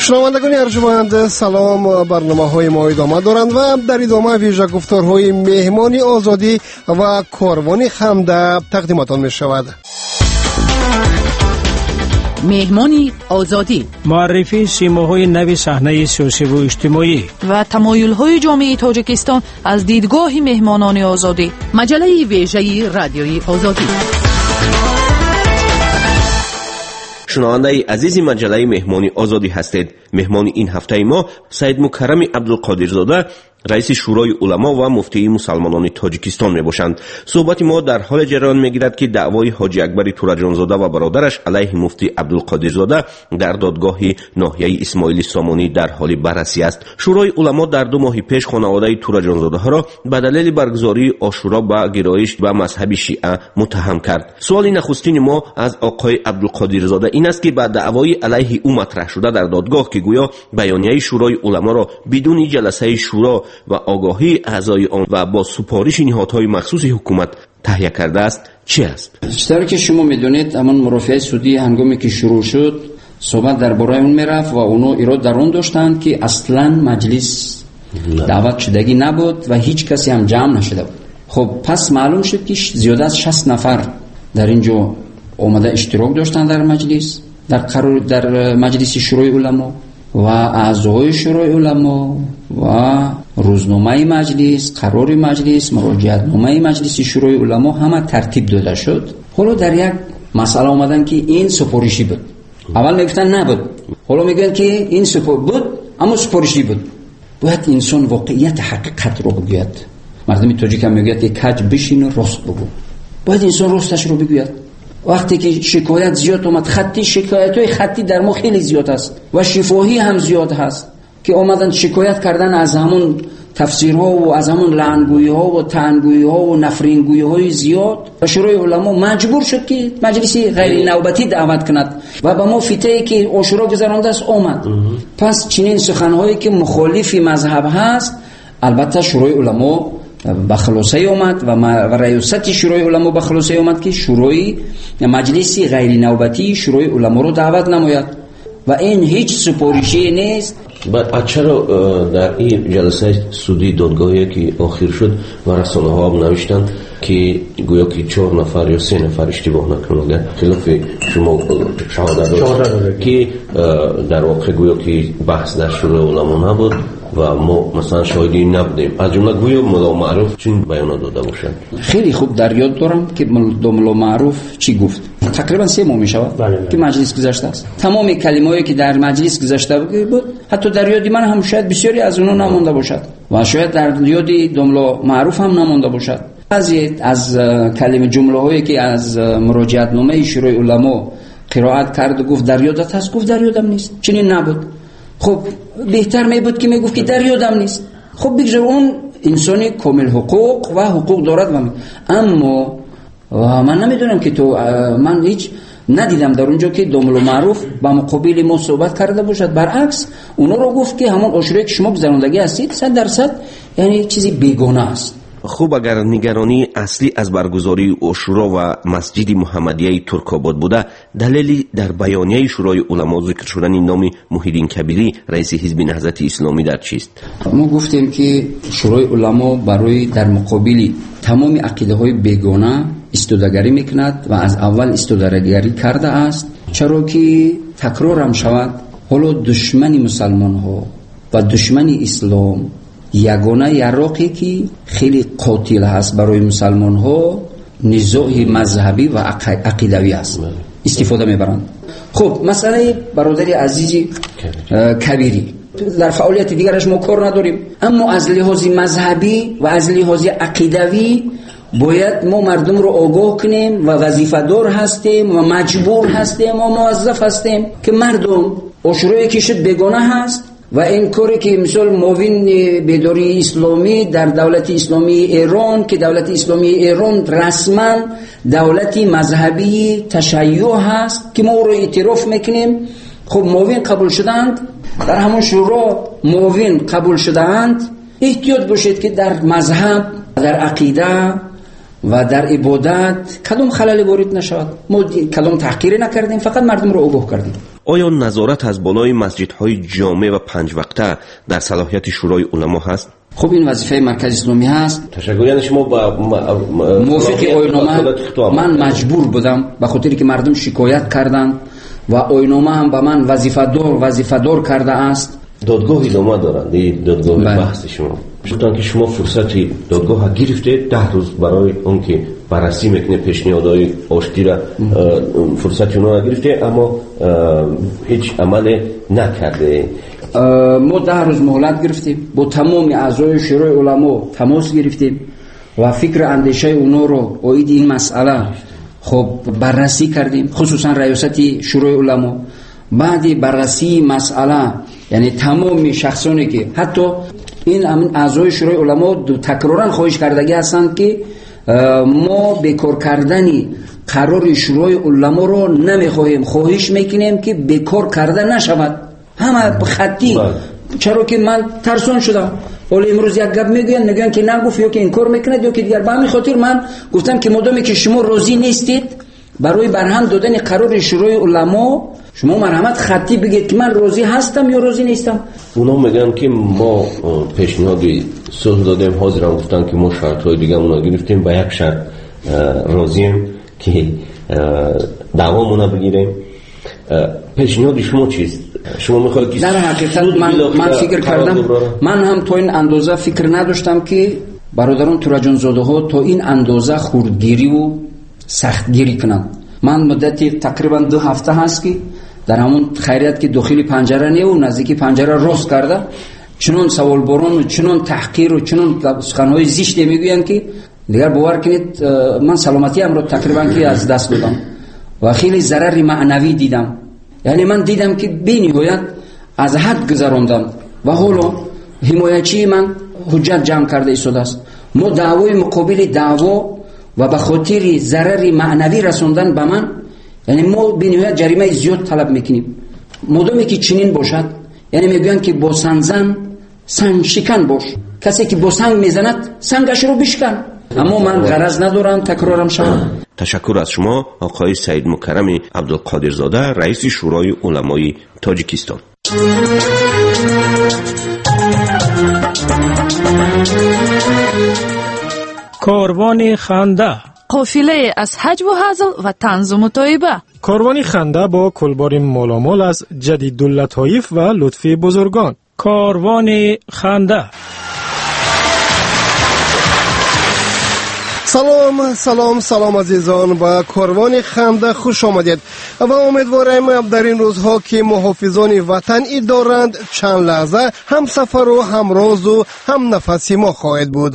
شنوندگان ارجمند سلام. برنامه‌های ما ادامه دارند و در ادامه ویژه گفتارهای مهمان آزادی و کاروان خمده تقدیمتان می شود. مهمانی آزادی، معرفی سیماهای نوی صحنه سیاسی و اجتماعی و تمایل‌های جامعه تاجیکستان از دیدگاه مهمانان آزادی. مجله ویژه رادیوی آزادی. شنونده عزیز مجله مهمانی آزادی هستید. مهمان این هفته ما سید مکرم عبدالقادرزاده، رئیس شورای علما و مفتی مسلمانان تاجیکستان می باشند. صحبت ما در حال جریان می گیرد که دعوای حاجی اکبر تورجانزاده و برادرش علیه مفتی عبدالقادرزاده در دادگاه ناحیه اسماعیل سامانی در حال بررسی است. شورای علما در 2 ماه پیش خانواده تورجانزاده ها را به دلیل برگزاری عاشورا به گرایش به مذهب شیعه متهم کرد. سوال نخستین ما از آقای عبدالقادرزاده این است که بعد دعوای علیه او مطرح شده در دادگاه که گویا بیانیه شورای علما را بدون جلسه شورا و آگاهی اعضای آن و با سپارش نهادهای مخصوص حکومت تهیه کرده است، چی است؟ بیشتر که شما میدونید امان مرافعه سودی هنگامی که شروع شد صحبت درباره اون میرفت و اونو ایراد در اون داشتند که اصلا مجلس دعوت شدگی نبود و هیچ کسی هم جمع نشده بود. خب پس معلوم شد که زیاده از 60 نفر در اینجا اومده اشتراک داشتن در مجلس، در مجلس شورای علما و اعضای شورای علما و روزنامه مجلس، قرار مجلس، مراجعتنامه مجلس شورای علما همه ترتیب داده شد. حالا در یک مسئله آمدن که این سفارشی بود. اول میگفتن نبود، حالا میگن که این بود اما سفارشی بود. باید انسان واقعیت حقیقت رو بگوید. مردم تاجیک هم میگوید که کج بشین و راست بگو. باید انسان راستش رو بگوید. وقتی که شکایت زیاد اومد، شکایت‌های خطی در ما خیلی زیاد است و شفاهی هم زیاد هست که اومدن شکایت کردن از همون تفسیرها و از همون لعنگویی‌ها و طعنگویی‌ها و نفرینگویی‌های زیاد و شورای علما مجبور شد که مجلسی غیر نوبتی دعوت کند و با ما فتوایی که عاشورا گذرانده است اومد. پس چنین سخن‌هایی که مخالف مذهب هست البته شورای علما به خلاصه اومد و ریاست شورای علما به خلاصه اومد که شورای مجلسی غیر نوبتی شورای علما رو دعوت نماید و این هیچ سپارشی نیست. بعد چرا در این جلسه سودی دادگاهی که آخر شد و رسانه ها هم نوشتند که گویا که 4 نفر یا 3 نفر اشتباه نکنه خلاف شما شهادت داشت که در واقع گویا که بحث در شورای علما نبود و ما مثلا شاهدی نبودیم، از جمله گویا ملا معروف چین بیانات داده باشند. خیلی خوب در یاد دارم که ملا معروف چی گفت. تقریبا 3 ماه میشود که مجلس گذشته است. تمام کلمه‌ای که در مجلس گذشته بود حتی در یاد من هم شاید بسیاری از اونها نمونده باشد و شاید در یاد ملا معروف هم نمونده باشد. بعضی از کلمه جمله‌هایی که از مراجعتنامه شورای علما قرائت کرد و گفت در یادت هست، گفت در یادم نیست. چنین نبود. خب بهتر میبود که میگفت که در یادم نیست. خب بگذار اون انسانی کامل حقوق و حقوق دارد اما من نمیدونم که من هیچ ندیدم در اونجا که دوملو معروف با مقابل ما صحبت کرده باشد. برعکس اونا رو گفت که همون عاشوری که شما گذراندگی هستید 100% یعنی چیزی بیگانه است. خوب اگر نگرانی اصلی از برگزاری عاشورا و مسجد محمدیه ترک‌آباد بوده، دلیلی در بیانیه شورای علما ذکر شدن نام محیدین کبیری رئیس حزب نهضت اسلامی در چیست؟ ما گفتیم که شورای علما برای در مقابل تمام عقیده‌های بیگانه استودگری میکند و از اول استودگری کرده است. چرا که تکرار هم شود حالا دشمن مسلمان ها و دشمن اسلام یگانه یراقی که خیلی قاتل هست برای مسلمان ها نزاع مذهبی و عقیدوی است استفاده میبرند. خب مسئله برادری عزیزی کبیری در فعالیت دیگرش ما کار نداریم، اما از لحاظ مذهبی و از لحاظ عقیدوی باید ما مردم رو آگاه کنیم و وظیفه دار هستیم و مجبور هستیم و موظف هستیم که مردم عاشورایی که شد بیگانه هست و این کاری که مثال معاون بیداری اسلامی در دولت اسلامی ایران که دولت اسلامی ایران رسما دولت مذهبی تشیع هست که ما رو اعتراف میکنیم. خب معاون قبول شدند، در همون شورا معاون قبول شدند. احتیاط باشید که در مذهب، در عقیده و در عبادت کدام خلل وارد نشود. ما کدام تحقیری نکردیم، فقط مردم رو آگاه کردیم. آیا نظارت از بالای مسجدهای جامع و 5 وقته در صلاحیت شورای علما هست؟ خب این وظیفه مرکز اسلامی هست. تشکر. یعنی شما با موافق آیین‌نامه من مجبور بودم به خاطری که مردم شکایت کردند و آیین‌نامه هم به من وظیفه دار کرده است. دادگاه ادامه دارند. این دادگاه بحث شما گفتن که شما فرصتی دادگاه گرفته 10 روز برای اون که بررسی میکنه پیشنهادهای آشتی را فرصتی اونها گرفته، اما هیچ عمل نکرده. ما 10 روز مهلت گرفتیم، با تمام اعضای شورای علما تماس گرفتیم و فکر اندیشه اونا رو اوید این مسئله خب بررسی کردیم، خصوصا ریاست شورای علما. بعد بررسی مسئله یعنی تمام شخصانی که حتی این اعضای شورای علما تکرارا خواهش کردگی هستند که ما بیکار کردنی قرار شورای علما رو نمیخواهیم، خواهش میکنیم که بیکار کرده نشود. همه خطی. چرا که من ترسان شدم. ولی امروز یک گپ میگن که نگفت یا که این کار میکنه یا که دیگر. به همین خاطر من گفتم که مادامی که شما راضی نیستید برای برهم دادن قرار شورای علما، شما مرحمت خطی بگید که من راضی هستم یا راضی نیستم. اونا میگن که ما پیشنهادی صلح دادیم، حاضرن گفتن که ما شرط‌های دیگه اونا گرفتیم، با یک شرط راضییم که دعوامون بگیریم. پیشنهاد شما چیست؟ شما میخواید که در حقیقت من فکر کردم، من هم تا این اندازه فکر نداشتم که برادران تورجان زاده ها تا این اندازه خوردگیری و سختگیری کنند. من مدتی تقریبا 2 هفته هست که در همون خیریت که داخل پنجره نیه و نزدیکی پنجره راست کرده، چنون سوال باران و چنون تحقیر و چنون سخنهای زشت میگویند که دیگر باور کنید من سلامتی ام رو تقریبا که از دست دادم و خیلی ضرر معنوی دیدم. یعنی من دیدم که بی نهایت از حد گذراندم و حالا حمایتچی من حجت جمع کرده ایستاده است. ما دعوای مقابل دعوا و به خاطر ضرر معنوی رسوندن به من، یعنی ما بی نهایت جریمه زیاد طلب میکنیم. مادامی که چنین باشد، یعنی میگویند که با سنگ سنگ شکن باش، کسی که با سنگ میزند سنگش رو بشکن. اما من غرض ندارم تکرارم شد. تشکر از شما آقای سید مکرم عبدالقادرزاده، رئیس شورای علمای تاجیکستان. کاروان خنده، قافله از حج و هزل و طنز و مطایبه. کاروان خنده با کلبار مالامال از جدیداللطایف و لطفی بزرگان. کاروان خنده. سلام عزیزان، با کاروان خنده خوش آمدید و امیدوارم در این روزها که محافظان وطن دارند چند لحظه هم سفر و هم راز و هم نفسی ما خواهد بود.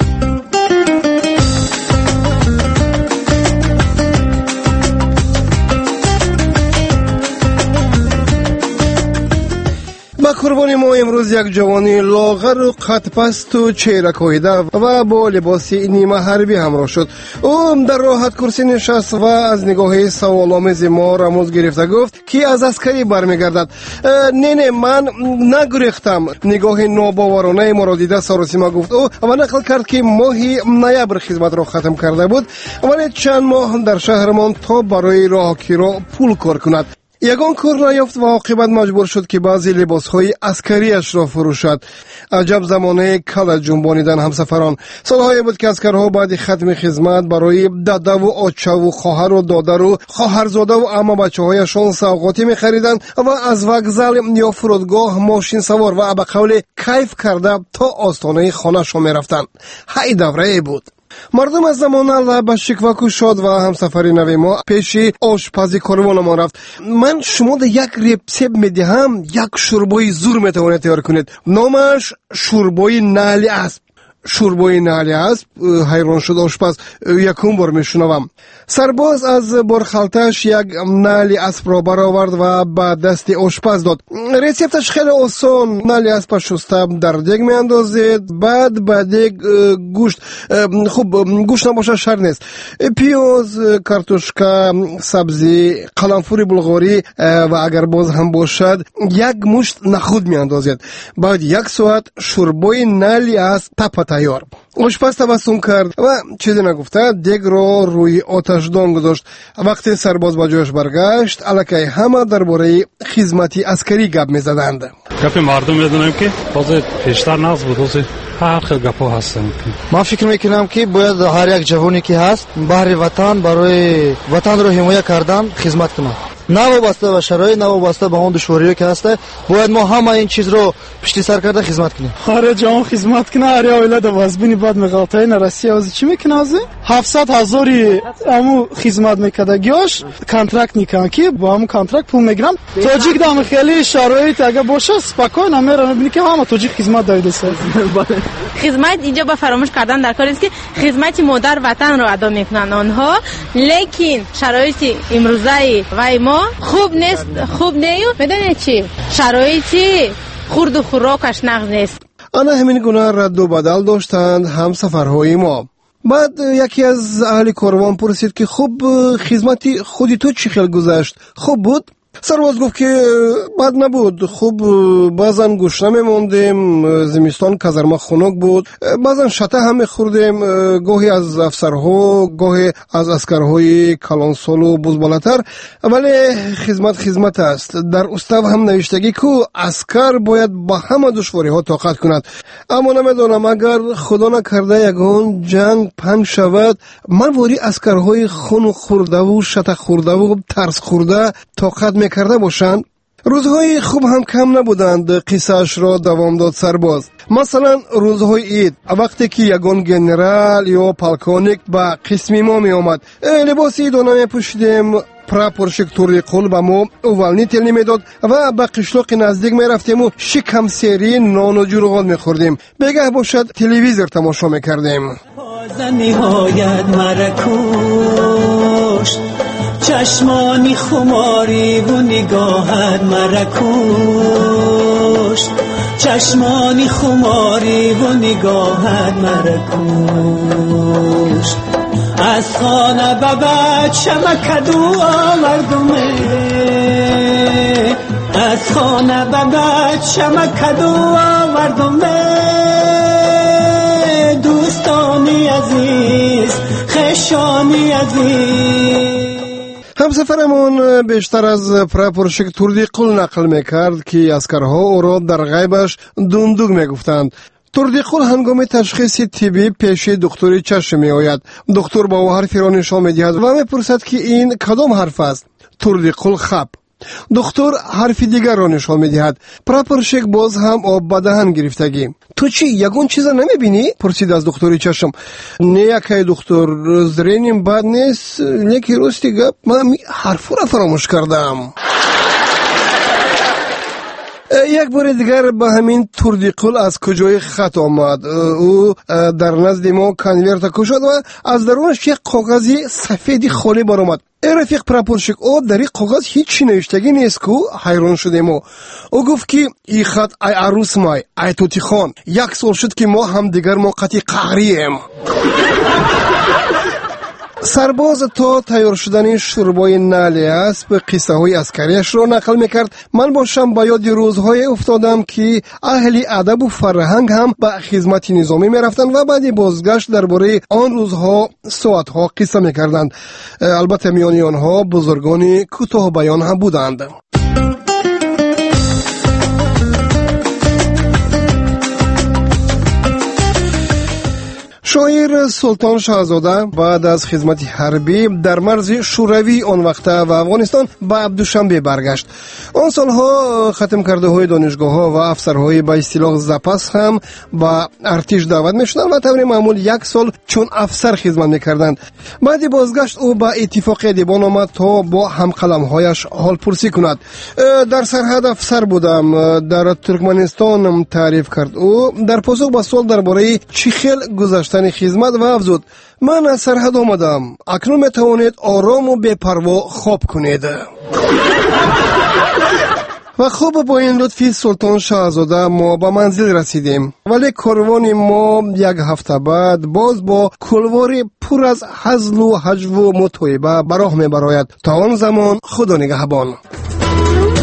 قربانی ما امروز یک جوانی لاغر و قد پست و چهره کاهیده و با لباس نیمه حربی همراه شد. او در راحت کرسی نشست و از نگاه سوالآمیز ما رموز گرفته گفت که از عسکری برمیگردد. نه من نگریختم. نگاه ناباورانه ما را دیده سارسیما گفت او و نقل کرد که ماهی نوامبر خدمت را ختم کرده بود ولی چند ماه در شهرمان تا برای راهکی را پول کار کند. یگان کار نیافت و عاقبت مجبور شد که بعضی لباسهای عسکریش را فروشد. عجب زمانه کل جنبانیدن همسفران. سالهای بود که عسکرها بعد ختم خدمت برای داده و آچه و خواهر و دادر و خواهرزاده و عمه بچه‌هایشان سوغاتی می‌خریدند و از وокزال یا فرودگاه ماشین سوار و به قول کیف کرده تا آستانه خانه‌شان می‌رفتند. هی دوره بود. مردم از زمانه لب شکوه شد و همسفری نوی ما پیش آشپزی کاروان ما رفت. من شما ده یک ریسیپت میدهم، یک شوربای زور میتوانید تیار کنید. نامش شوربای نعل اسب. شوربای نعل اسب. حیران شد آشپز. یکم بار میشنوم. سرباز از برخالتش یک نعل اسب را برآورد و به دست آشپز داد. ریسیپتش خیلی آسان. نعل اسب شسته در دیگ میاندازید، بعد به دیگ گوشت، خوب گوشت نباشه شر نیست، پیاز، کارتوشکا، سبزی، قلنفور بلغاری و اگر باز هم باشد یک مشت نخود میاندازید. بعد یک ساعت شوربای نعل اسب تیار. آشپز تبسم کرد و چیزی نگفته دیگ را روی آتشدان گذاشت. وقتی سرباز به جایش برگشت الکی همه درباره خدمت عسکری گپ می‌زدند. گپ مردم میدونم که تازه پیشتر ناز بود، هر خیلی گپ‌ها هستن. من فکر میکنم که باید هر یک جوانی که هست بهر وطن برای وطن رو حمایت کردن خدمت کنه. نه وابسته به شرایط، نه وابسته به اون دشواری‌ها که هست، باید ما همه این چیز رو پشت سر کرده خدمت کنیم. هر جان خدمت کنه، هر اولاد وزبینی بعد مقاطعه نرسی از چی میکنه؟ از 700,000 امو خدمت میکرده گیاش کانترکت میکنه که با هم کانترکت پول میگیرن. تاجیک دام خیلی شرایط اگه باشه سپاکای نمیره، میبینی که همه تاجیک خدمت داده سر. خدمت اینجا با فراموش کردن در کاری است که خدمت مادر وطن رو ادا میکنن آنها، لیکن شرایط امروزی و ما خوب نیست، خوب نیست. میدونی چی؟ شرایطی خورد و خوراکش نقض نیست. آنها همین گونه رد و بدل داشتند هم سفرهای ما. بعد یکی از اهل کاروان پرسید که خوب خدمتی خودی تو چی خیلی گذشت؟ خوب بود؟ سرباز گفت که بد نبود، خوب بازن گوش نمیموندیم، زمستان کازرما خنک بود، بازن شته هم میخوردیم، گاهی از افسرها گاهی از عسکرهای کلانسال و بزبالتر، ولی خدمت است. در استو هم نوشتگی که عسکر باید با همه دشواری ها طاقت کند. اما نمیدونم اگر خدا نکرده یگان جنگ پنگ شود من واری عسکرهای خون خورده و شته خورده و ترس خورده طاقت میکرده باشند. روزهای خوب هم کم نبودند. قصهش را دوام داد سرباز. مثلا روزهای عید وقتی که یگان گنرال یا پالکونیک با قسمی ما می آمد، لباس عید نمی پوشیدیم، پراپورشک توری قول با ما اولنی تل نمی داد و با قشلاق نزدیک می رفتیم و شکم سری نان و جورغال می خوردیم. بگه باشد تلویزیون تماشا می کردیم. نهایت مرکوش چشمانی خماری و نگاهت مرکوش، چشمانی خماری و نگاهت مرکوش. از خانه به بعد شمکدو آوردمه، از خانه به بعد شمکدو آوردمه. دوستانی عزیز، خشانی عزیز. همسفرمون بیشتر از پراپورشک توردی قل نقل میکرد که اسکرها او را در غیبش دوندوگ میگفتند. توردی قل هنگام تشخیص طبی پیش دکتری چشم می آید. دکتر با او حرفی را نشان میدهد و میپرسد که این کدام حرف است؟ توردی قل خب. دکتر حرف دیگر را نشان میدهد. پراپورشک باز هم آب به دهن گرفتگی. تو چی یگون چیزا نمیبینی؟ پرسید از دکتری چشم. نه یکی دکتر، زرینیم بد نیست، یکی راستی گپ من حرف را فراموش کردم. یک بار دیگر به همین توردی قل از کجای خط آمد. او در نزد ما کنورت کشد و از درونش یک کاغذی سفیدی خالی برآمد. رفیق پراپورشک او در این کاغذ هیچ نوشتگی نیست که حیران شدیم. او گفت که این خط ای عروس مای، ای توتی خان، 1 سال شد که ما هم دیگر موقتی قهریم. سرباز تا تیار شدن شوربای نعل اسب قصه های عسکریش را نقل میکرد. من باشم به یاد روزهای افتادم که اهل ادب و فرهنگ هم به خدمت نظامی میرفتند و بعد بازگشت درباره آن روزها ساعتها قصه میکردند. البته میان آنها بزرگان کوتاه بیان هم بودند. شاعر سلطان شاهزاده بعد از خدمت حربی در مرز شوروی آن وقته و افغانستان به عبدوشنبه برگشت. آن سالها ختم کرده های دانشگاه ها و افسرهای به اصطلاح زپس هم به ارتش دعوت میشدند و طور معمول 1 سال چون افسر خدمت میکردند. بعد بازگشت او به اتفاق دیوان آمد تا با همقلم هایش حال پرسی کند. در سرحد افسر بودم، در ترکمنستان تعریف کرد. او در پاسخ به سوال درباره چی خیل گذشته خدمت و افزود: من از سرحد آمدم، اکنون میتوانید آرام و بی‌پروا خواب کنید. و خوب با این لطفی سلطان شاهزاده ما به منزل رسیدیم، ولی کاروان ما 1 هفته بعد باز با کلواری پر از هزل و هجو و متویبه به راه میبراید. تا آن زمان خدا نگهبان.